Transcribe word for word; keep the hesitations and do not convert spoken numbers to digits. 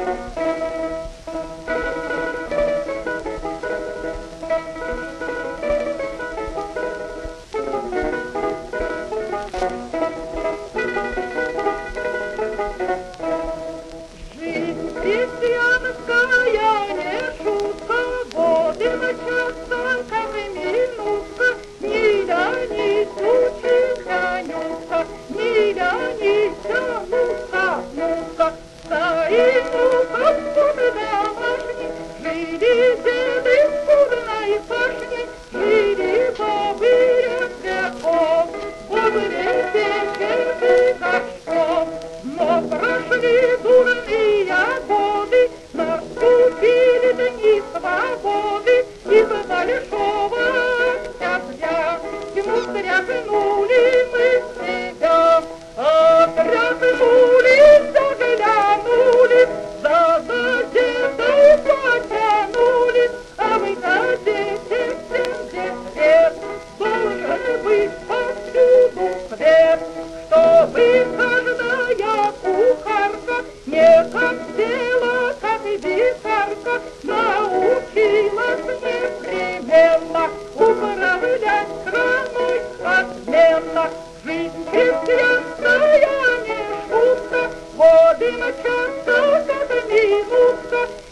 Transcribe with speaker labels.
Speaker 1: Крестьянская не шутка, годы мчатся, как минутка, ни лянись, учится Нюшка, ни лянись, ну-ка, ну-ка, старину-ка, скуды домашней, жили деды в скудной пашне, жили бабы ребряков, бобры печеры горшков, но прошли дурные годы, наступили дни свободы, из большого октября ему стряхнули мы себя, отряхнули, заглянули, за газетой потянули, а мы газете семьдесят лет, должен быть повсюду свет, чтобы каждая кухарка не хотела, как и бисарка, научилась непременно управлять страной отменно. Жизнь крестьянская не шутка, годы мчатся, как минутка,